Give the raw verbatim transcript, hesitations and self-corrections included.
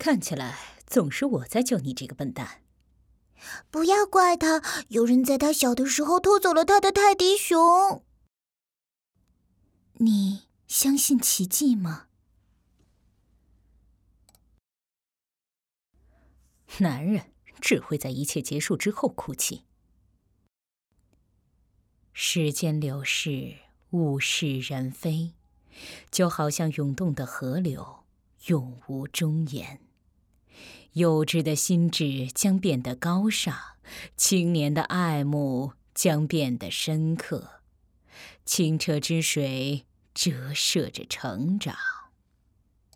看起来总是我在救你这个笨蛋。 不要怪他，有人在他小的时候偷走了他的泰迪熊。你相信奇迹吗？ 男人只会在一切结束之后哭泣。时间流逝，物是人非，就好像涌动的河流，永无终言。幼稚的心智将变得高尚，青年的爱慕将变得深刻。清澈之水折射着成长。